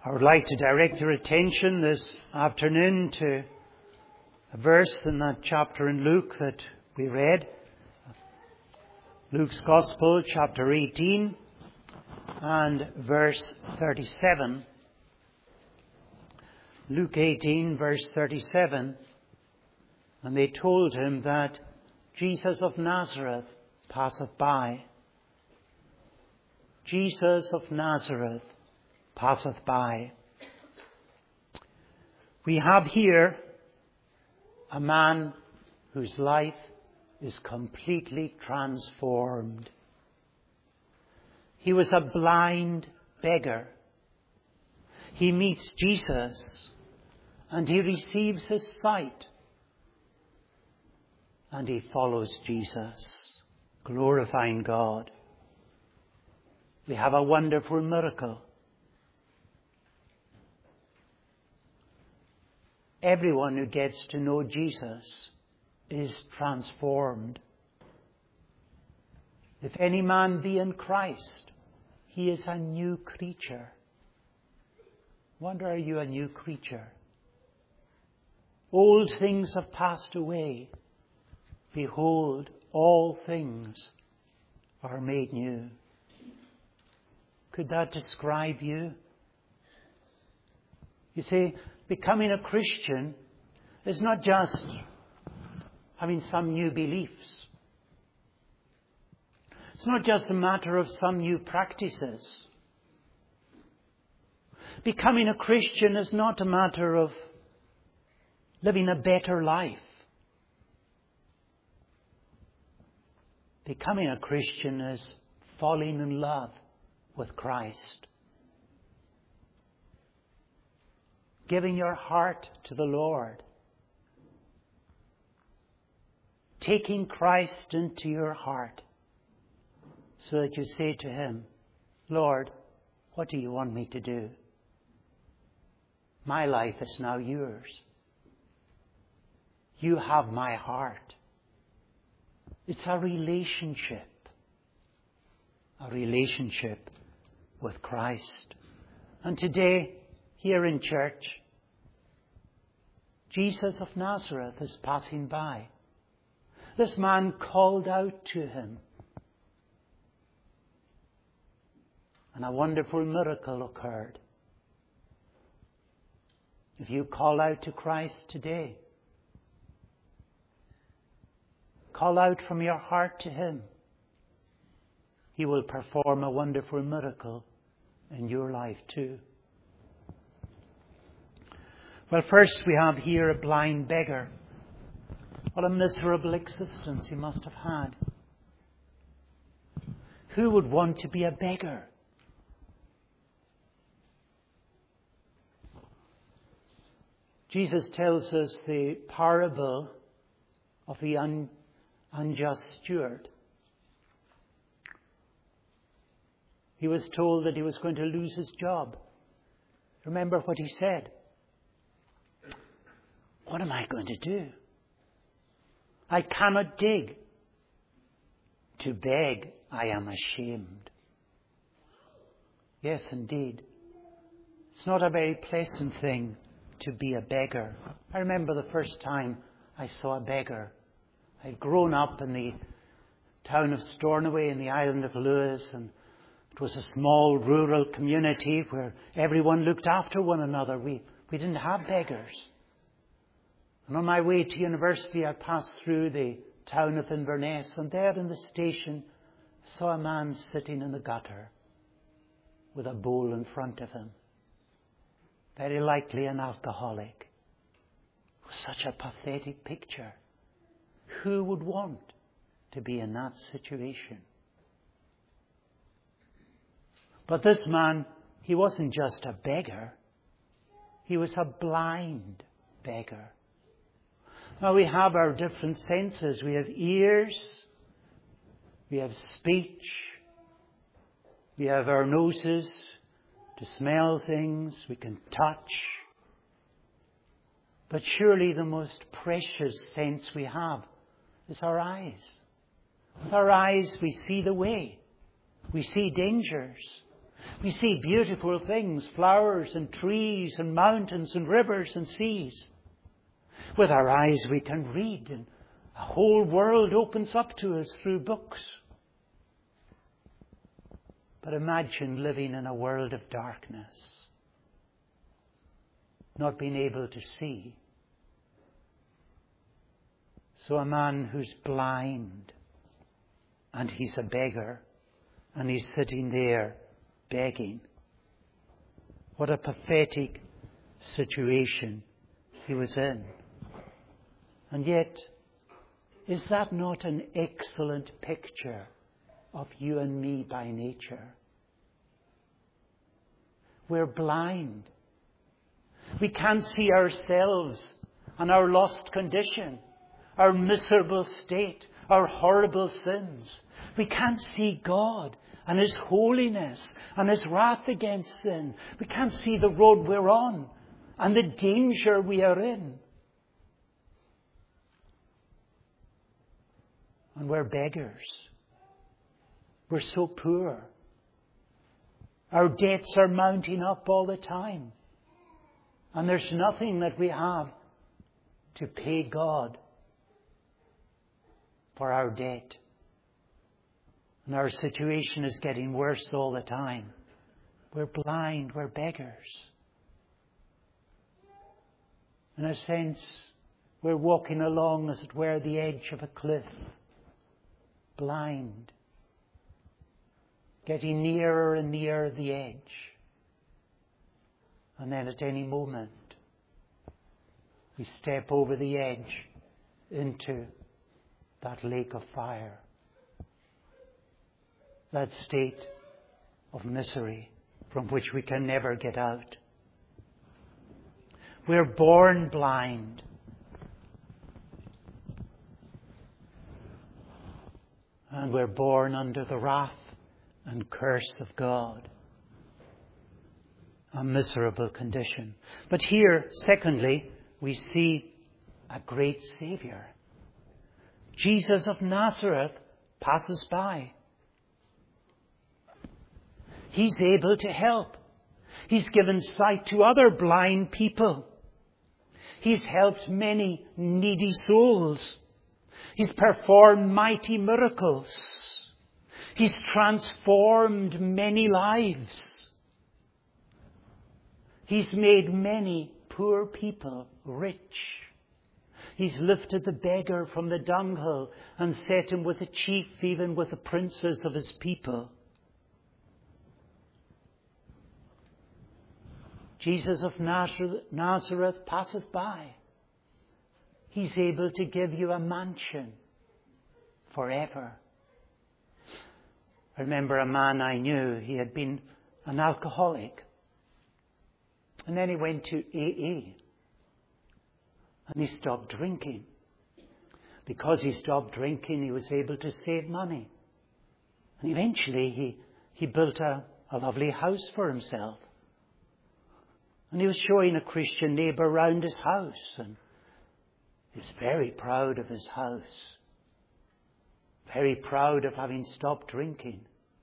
I would like to direct your attention this afternoon to a verse in that chapter in Luke that we read. Luke's Gospel, chapter 18 and verse 37. Luke 18, verse 37. And they told him that Jesus of Nazareth passeth by. Jesus of Nazareth passeth by. We have here a man whose life is completely transformed. He was a blind beggar. He meets Jesus and he receives his sight. And he follows Jesus, glorifying God. We have a wonderful miracle. Everyone who gets to know Jesus is transformed. If any man be in Christ, he is a new creature. Wonder, are you a new creature? Old things have passed away. Behold, all things are made new. Could that describe you? You see, becoming a Christian is not just having some new beliefs. It's not just a matter of some new practices. Becoming a Christian is not a matter of living a better life. Becoming a Christian is falling in love with Christ. Giving your heart to the Lord. Taking Christ into your heart so that you say to him, Lord, what do you want me to do? My life is now yours. You have my heart. It's a relationship with Christ. And today, here in church, Jesus of Nazareth is passing by. This man called out to him. And a wonderful miracle occurred. If you call out to Christ today, call out from your heart to him, he will perform a wonderful miracle in your life too. Well, first we have here a blind beggar. What a miserable existence he must have had. Who would want to be a beggar? Jesus tells us the parable of the unjust steward. He was told that he was going to lose his job. Remember what he said. What am I going to do? I cannot dig. To beg, I am ashamed. Yes, indeed. It's not a very pleasant thing to be a beggar. I remember the first time I saw a beggar. I'd grown up in the town of Stornoway in the island of Lewis, and it was a small rural community where everyone looked after one another. We didn't have beggars. And on my way to university, I passed through the town of Inverness, and there in the station, I saw a man sitting in the gutter with a bowl in front of him. Very likely an alcoholic. It was such a pathetic picture. Who would want to be in that situation? But this man, he wasn't just a beggar. He was a blind beggar. Now we have our different senses. We have ears. We have speech. We have our noses to smell things. We can touch. But surely the most precious sense we have is our eyes. With our eyes we see the way. We see dangers. We see beautiful things, flowers and trees and mountains and rivers and seas. With our eyes we can read, and a whole world opens up to us through books. But imagine living in a world of darkness, not being able to see. So a man who's blind, and he's a beggar, and he's sitting there begging. What a pathetic situation he was in. And yet, is that not an excellent picture of you and me by nature? We're blind. We can't see ourselves and our lost condition, our miserable state, our horrible sins. We can't see God and His holiness and His wrath against sin. We can't see the road we're on and the danger we are in. And we're beggars. We're so poor. Our debts are mounting up all the time. And there's nothing that we have to pay God for our debt. And our situation is getting worse all the time. We're blind, we're beggars. In a sense, we're walking along, as it were, the edge of a cliff. Blind. Getting nearer and nearer the edge. And then at any moment, we step over the edge into that lake of fire. That state of misery from which we can never get out. We're born blind. And we're born under the wrath and curse of God. A miserable condition. But here, secondly, we see a great Saviour. Jesus of Nazareth passes by. He's able to help. He's given sight to other blind people. He's helped many needy souls. He's performed mighty miracles. He's transformed many lives. He's made many poor people rich. He's lifted the beggar from the dunghill and set him with the chief, even with the princes of his people. Jesus of Nazareth passeth by. He's able to give you a mansion forever. I remember a man I knew, he had been an alcoholic. And then he went to AA. And he stopped drinking. Because he stopped drinking, he was able to save money. And eventually he built a lovely house for himself. And he was showing a Christian neighbour around his house. And he was very proud of his house. Very proud of having stopped drinking.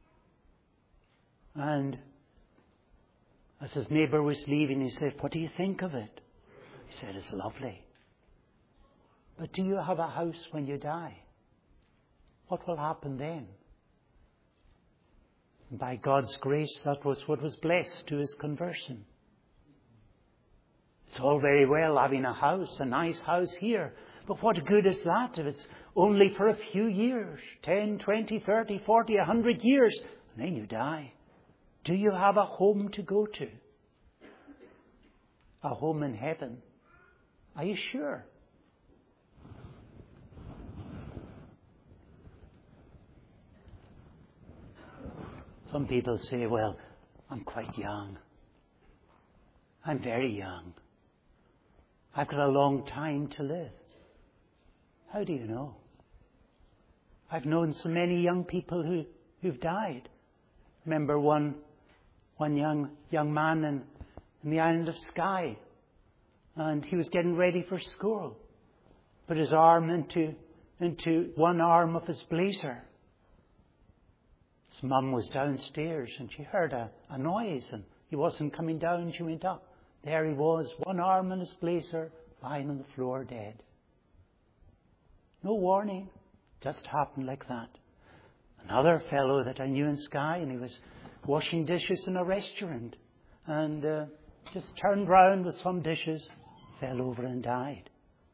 And as his neighbour was leaving, he said, "What do you think of it?" He said, "It's lovely. But do you have a house when you die? What will happen then?" And by God's grace, that was what was blessed to his conversion. It's all very well having a house, a nice house here. But what good is that if it's only for a few years? 10, 20, 30, 40, 100 years. And then you die. Do you have a home to go to? A home in heaven? Are you sure? Some people say, "Well, I'm quite young. I'm very young. I've got a long time to live." How do you know? I've known so many young people who've died. Remember one young man in the island of Skye, and he was getting ready for school. Put his arm into one arm of his blazer. His mum was downstairs and she heard a noise and he wasn't coming down. She went up. There he was, one arm in his blazer, lying on the floor dead. No warning, just happened like that. Another fellow that I knew in Skye, and he was washing dishes in a restaurant and just turned round with some dishes, fell over and died.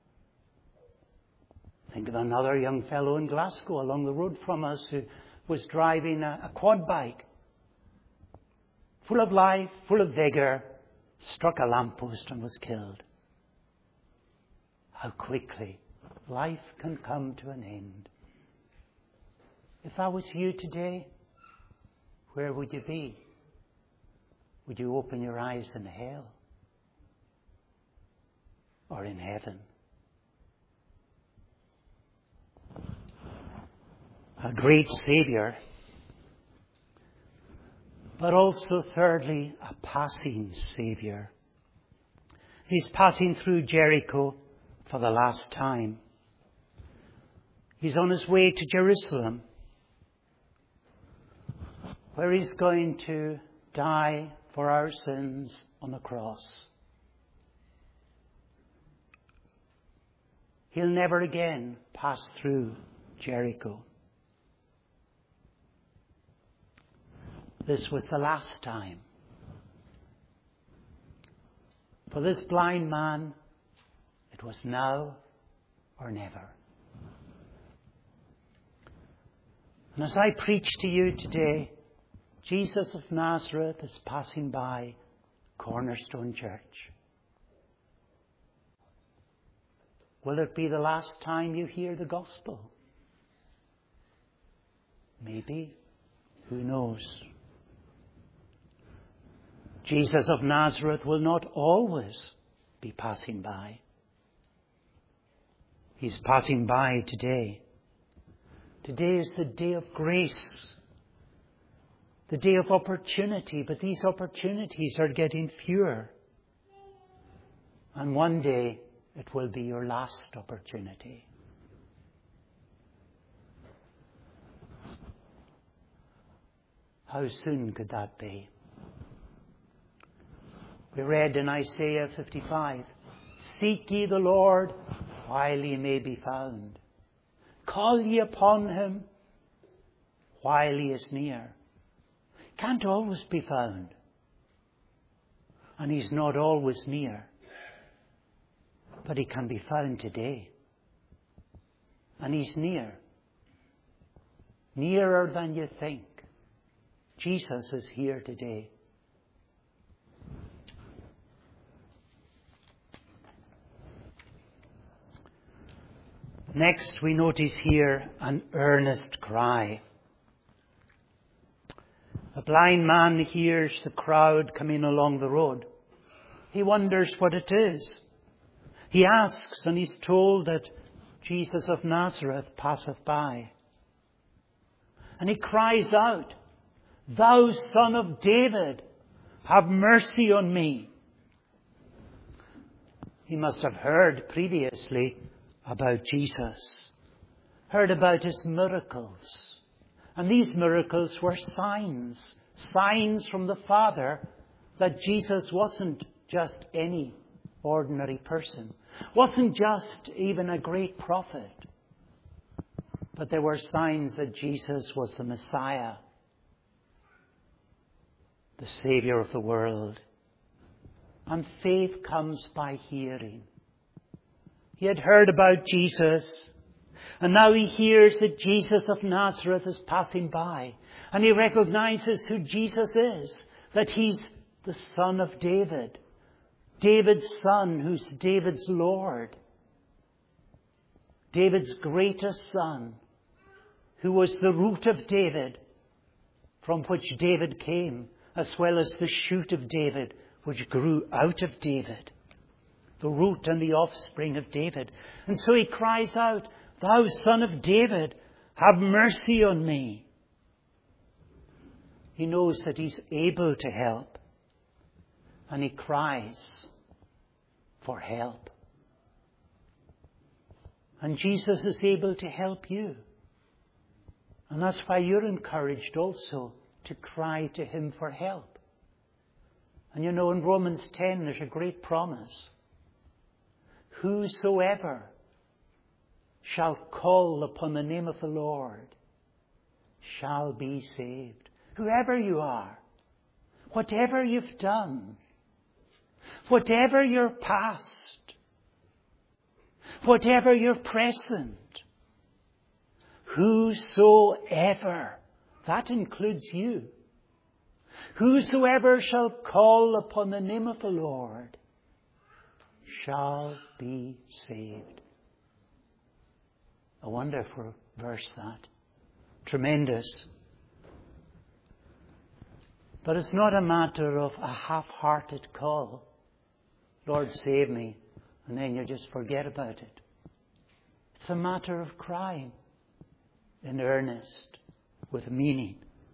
Think of another young fellow in Glasgow along the road from us who was driving a quad bike, full of life, full of vigour, struck a lamppost and was killed. How quickly life can come to an end. If that was you today, where would you be? Would you open your eyes in hell or in heaven? A great Saviour, but also thirdly, a passing Saviour. He's passing through Jericho for the last time. He's on his way to Jerusalem, where he's going to die for our sins on the cross. He'll never again pass through Jericho. This was the last time. For this blind man, it was now or never. And as I preach to you today, Jesus of Nazareth is passing by Cornerstone Church. Will it be the last time you hear the gospel? Maybe. Who knows? Jesus of Nazareth will not always be passing by. He's passing by today. Today is the day of grace, the day of opportunity, but these opportunities are getting fewer. And one day it will be your last opportunity. How soon could that be? We read in Isaiah 55, "Seek ye the Lord while he may be found. Call ye upon him while he is near." Can't always be found. And he's not always near. But he can be found today. And he's near. Nearer than you think. Jesus is here today. Next, we notice here an earnest cry. A blind man hears the crowd coming along the road. He wonders what it is. He asks, and he's told that Jesus of Nazareth passeth by. And he cries out, "Thou Son of David, have mercy on me." He must have heard previously about Jesus, heard about his miracles. And these miracles were signs from the Father that Jesus wasn't just any ordinary person, wasn't just even a great prophet, but there were signs that Jesus was the Messiah, the Saviour of the world. And faith comes by hearing. He had heard about Jesus, and now he hears that Jesus of Nazareth is passing by. And he recognizes who Jesus is, that he's the Son of David, David's son, who's David's Lord, David's greatest son, who was the root of David, from which David came, as well as the shoot of David, which grew out of David. The root and the offspring of David. And so he cries out, "Thou Son of David, have mercy on me." He knows that he's able to help. And he cries for help. And Jesus is able to help you. And that's why you're encouraged also to cry to Him for help. And you know, in Romans 10 there's a great promise. Whosoever shall call upon the name of the Lord shall be saved. Whoever you are, whatever you've done, whatever your past, whatever your present, whosoever, that includes you. Whosoever shall call upon the name of the Lord shall be saved. A wonderful verse that. Tremendous. But it's not a matter of a half-hearted call. Lord, save me. And then you just forget about it. It's a matter of crying in earnest, with meaning.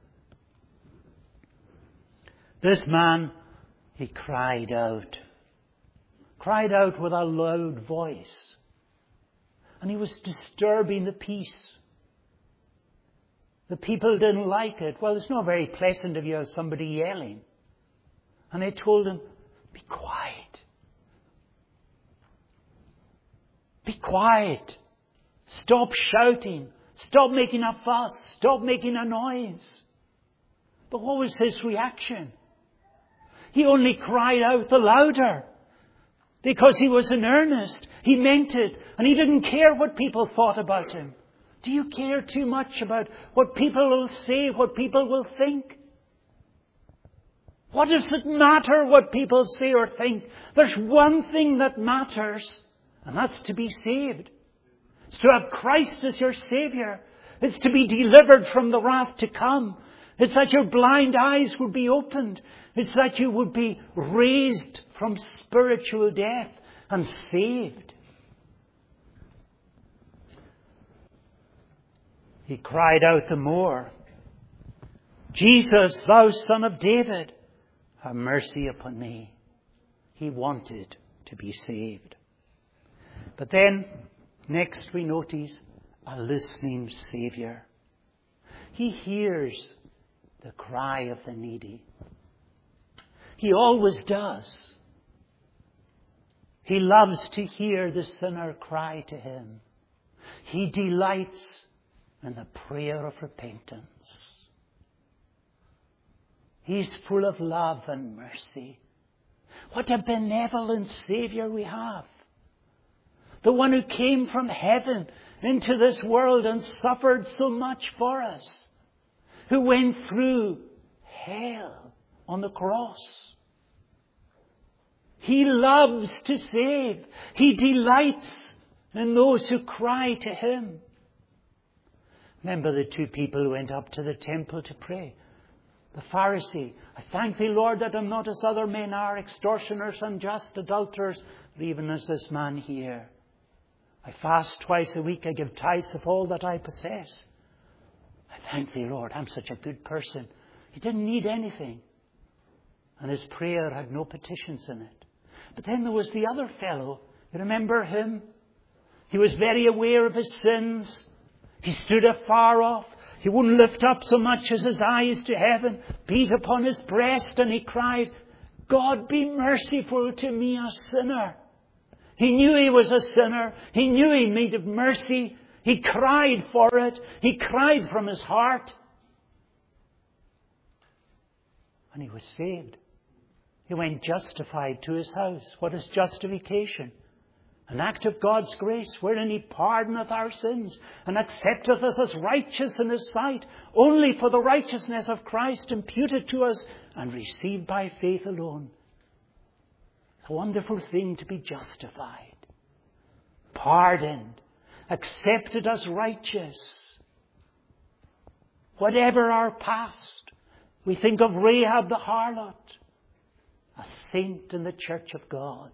This man, he cried out with a loud voice. And he was disturbing the peace. The people didn't like it. Well, it's not very pleasant if you have somebody yelling. And they told him, be quiet. Be quiet. Stop shouting. Stop making a fuss. Stop making a noise. But what was his reaction? He only cried out the louder. Because he was in earnest. He meant it. And he didn't care what people thought about him. Do you care too much about what people will say, what people will think? What does it matter what people say or think? There's one thing that matters, and that's to be saved. It's to have Christ as your Saviour. It's to be delivered from the wrath to come. It's that your blind eyes would be opened. It's that you would be raised from spiritual death and saved. He cried out the more, Jesus, thou Son of David, have mercy upon me. He wanted to be saved. But then, next we notice a listening Saviour. He hears the cry of the needy. He always does. He loves to hear the sinner cry to Him. He delights in the prayer of repentance. He's full of love and mercy. What a benevolent Saviour we have. The one who came from heaven into this world and suffered so much for us. Who went through hell on the cross. He loves to save. He delights in those who cry to Him. Remember the two people who went up to the temple to pray. The Pharisee, I thank Thee, Lord, that I'm not as other men are, extortioners, unjust, adulterers, but even as this man here. I fast twice a week, I give tithes of all that I possess. I thank Thee, Lord, I'm such a good person. He didn't need anything. And his prayer had no petitions in it. But then there was the other fellow. You remember him? He was very aware of his sins. He stood afar off. He wouldn't lift up so much as his eyes to heaven, beat upon his breast, and he cried, God, be merciful to me, a sinner. He knew he was a sinner. He knew he needed mercy. He cried for it. He cried from his heart. And he was saved. He went justified to his house. What is justification? An act of God's grace wherein He pardoneth our sins and accepteth us as righteous in His sight, only for the righteousness of Christ imputed to us and received by faith alone. It's a wonderful thing to be justified, pardoned, accepted as righteous. Whatever our past, we think of Rahab the harlot, a saint in the church of God.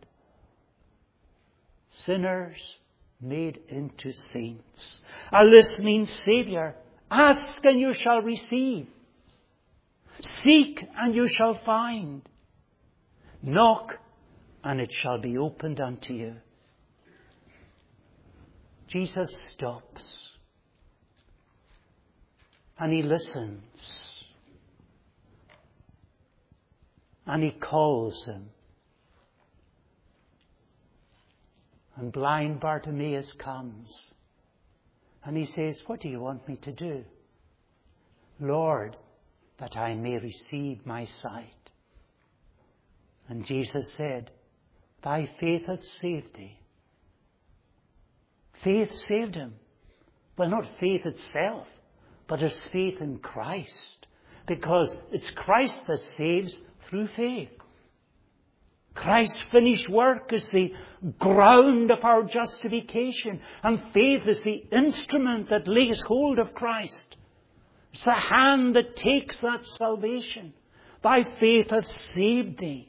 Sinners made into saints. A listening Saviour. Ask and you shall receive. Seek and you shall find. Knock and it shall be opened unto you. Jesus stops. And he listens. And he calls him. And blind Bartimaeus comes. And he says, "What do you want me to do?" "Lord, that I may receive my sight." And Jesus said, "Thy faith hath saved thee." Faith saved him. Well, not faith itself, but his faith in Christ. Because it's Christ that saves through faith. Christ's finished work is the ground of our justification. And faith is the instrument that lays hold of Christ. It's the hand that takes that salvation. Thy faith hath saved thee.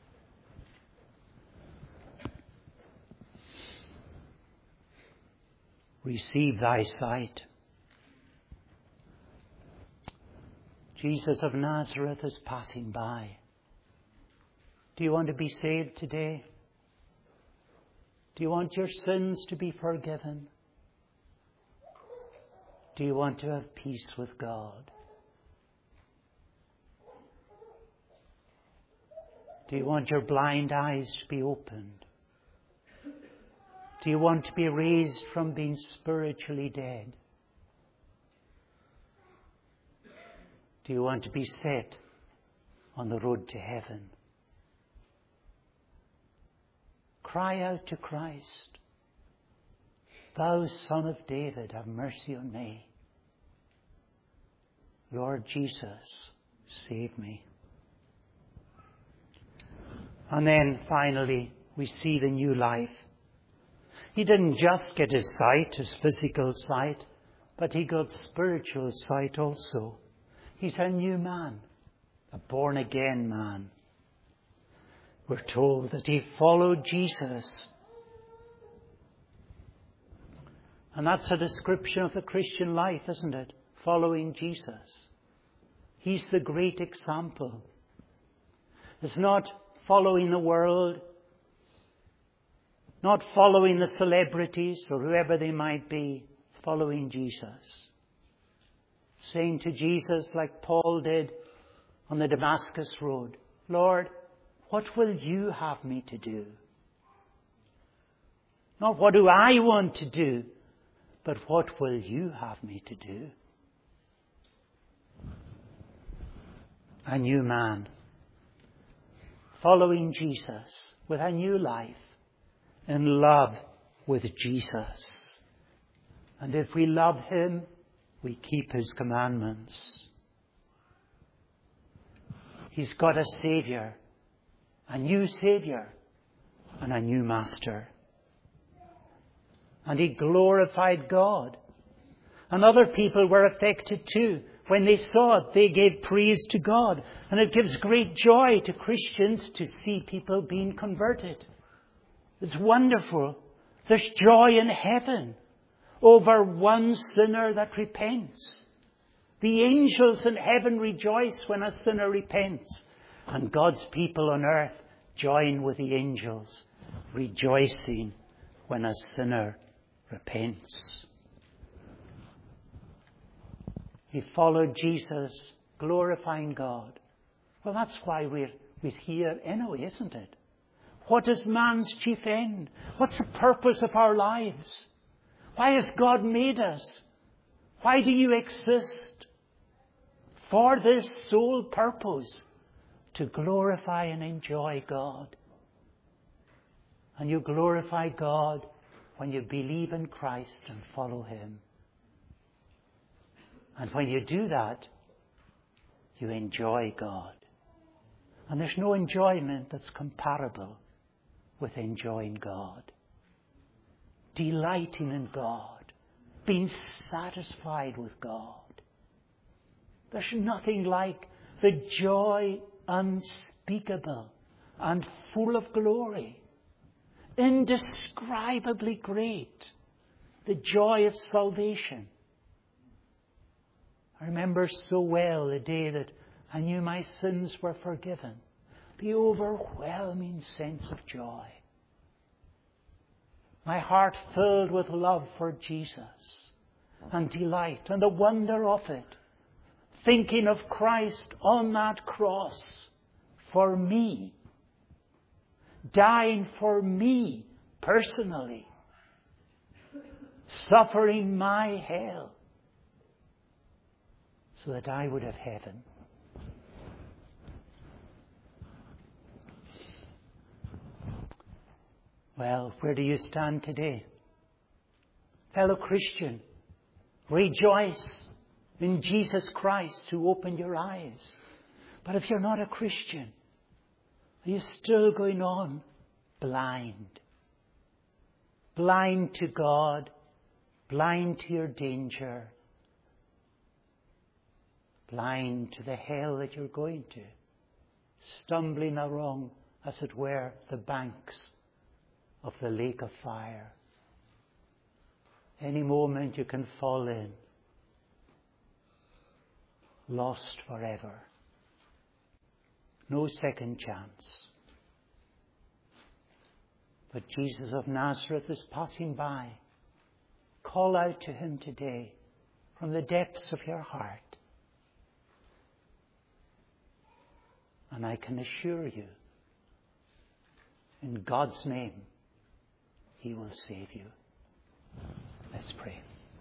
Receive thy sight. Jesus of Nazareth is passing by. Do you want to be saved today? Do you want your sins to be forgiven? Do you want to have peace with God? Do you want your blind eyes to be opened? Do you want to be raised from being spiritually dead? Do you want to be set on the road to heaven? Cry out to Christ. "Thou Son of David, have mercy on me. Lord Jesus, save me." And then finally, we see the new life. He didn't just get his sight, his physical sight, but he got spiritual sight also. He's a new man, a born-again man. We're told that he followed Jesus. And that's a description of the Christian life, isn't it? Following Jesus. He's the great example. It's not following the world, not following the celebrities or whoever they might be, following Jesus. Saying to Jesus, like Paul did on the Damascus road, "Lord, what will you have me to do?" Not what do I want to do, but what will you have me to do? A new man, following Jesus with a new life, in love with Jesus. And if we love him, we keep his commandments. He's got a Saviour, a new Saviour, and a new Master. And he glorified God. And other people were affected too. When they saw it, they gave praise to God. And it gives great joy to Christians to see people being converted. It's wonderful. There's joy in heaven over one sinner that repents. The angels in heaven rejoice when a sinner repents. And God's people on earth join with the angels, rejoicing when a sinner repents. He followed Jesus, glorifying God. Well, that's why we're here anyway, isn't it? What is man's chief end? What's the purpose of our lives? Why has God made us? Why do you exist? For this sole purpose, to glorify and enjoy God. And you glorify God when you believe in Christ and follow him. And when you do that, you enjoy God. And there's no enjoyment that's comparable with enjoying God. Delighting in God. Being satisfied with God. There's nothing like the joy unspeakable and full of glory. Indescribably great. The joy of salvation. I remember so well the day that I knew my sins were forgiven. The overwhelming sense of joy. My heart filled with love for Jesus and delight and the wonder of it. thinking of Christ on that cross for me, dying for me personally, suffering my hell so that I would have heaven. Well, where do you stand today? Fellow Christian, rejoice in Jesus Christ who opened your eyes. But if you're not a Christian, are you still going on blind? Blind to God, blind to your danger, blind to the hell that you're going to, stumbling along, as it were, the banks of the lake of fire. Any moment you can fall in, lost forever. No second chance. But Jesus of Nazareth is passing by. Call out to him today from the depths of your heart. And I can assure you, in God's name, he will save you. Let's pray.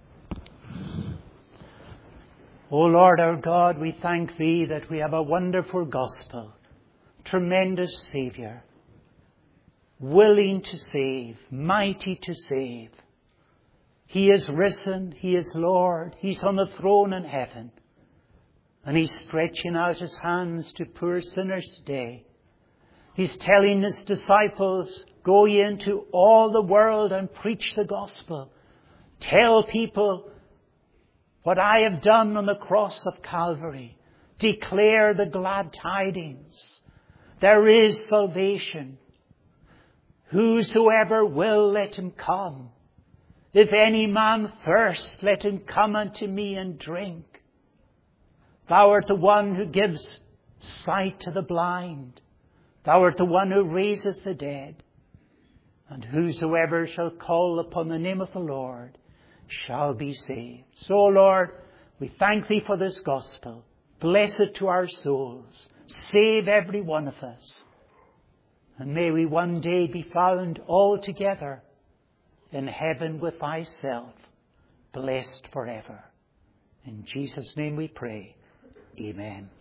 O Lord our God, we thank thee that we have a wonderful gospel, tremendous Saviour, willing to save, mighty to save. He is risen, he is Lord, he's on the throne in heaven, and he's stretching out his hands to poor sinners today. He's telling his disciples, go ye into all the world and preach the gospel. Tell people what I have done on the cross of Calvary. Declare the glad tidings. There is salvation. Whosoever will, let him come. If any man thirst, let him come unto me and drink. Thou art the one who gives sight to the blind. Thou art the one who raises the dead. And whosoever shall call upon the name of the Lord shall be saved. So, Lord, we thank thee for this gospel. Bless it to our souls. Save every one of us. And may we one day be found all together in heaven with thyself, blessed forever. In Jesus' name we pray. Amen.